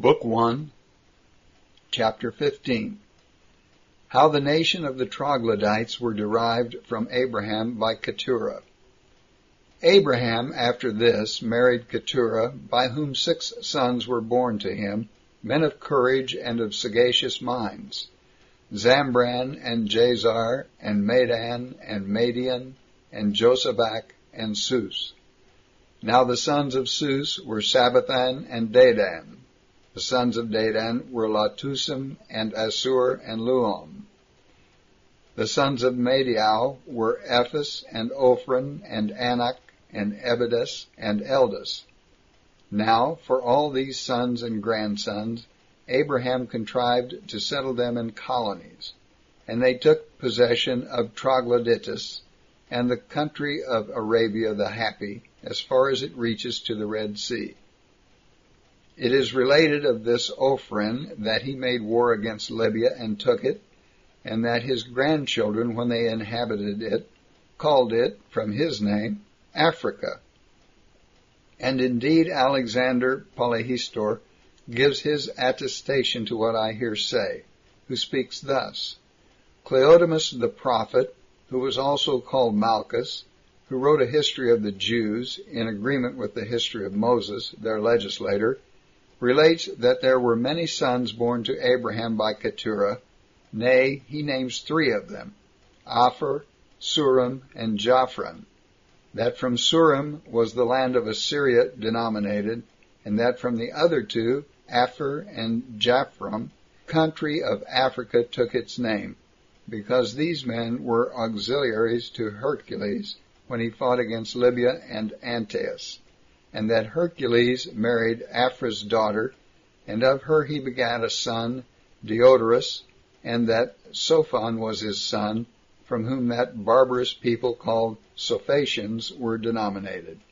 Book 1, Chapter 15. How the nation of the Troglodytes were derived from Abraham by Keturah. Abraham, after this, married Keturah, by whom 6 sons were born to him, men of courage and of sagacious minds, Zambran and Jazar and Medan and Madian and Josabak and Sus. Now the sons of Sus were Sabbathan and Dedan. The sons of Dedan were Latusim and Assur and Luam. The sons of Madiau were Ephes and Ophran and Anak and Ebidas and Eldus. Now, for all these sons and grandsons, Abraham contrived to settle them in colonies, and they took possession of Troglodytis and the country of Arabia the Happy, as far as it reaches to the Red Sea. It is related of this Ophran that he made war against Libya and took it, and that his grandchildren, when they inhabited it, called it, from his name, Africa. And indeed Alexander Polyhistor gives his attestation to what I here say, who speaks thus: Cleodemus the prophet, who was also called Malchus, who wrote a history of the Jews, in agreement with the history of Moses, their legislator, relates that there were many sons born to Abraham by Keturah. Nay, he names 3 of them, Aphor, Surim, and Japhran, that from Surim was the land of Assyria denominated, and that from the other 2, Aphor and Japhram, country of Africa took its name, because these men were auxiliaries to Hercules when he fought against Libya and Antaeus, and that Hercules married Aphra's daughter, and of her he begat a son, Diodorus, and that Sophon was his son, from whom that barbarous people called Sophacians were denominated.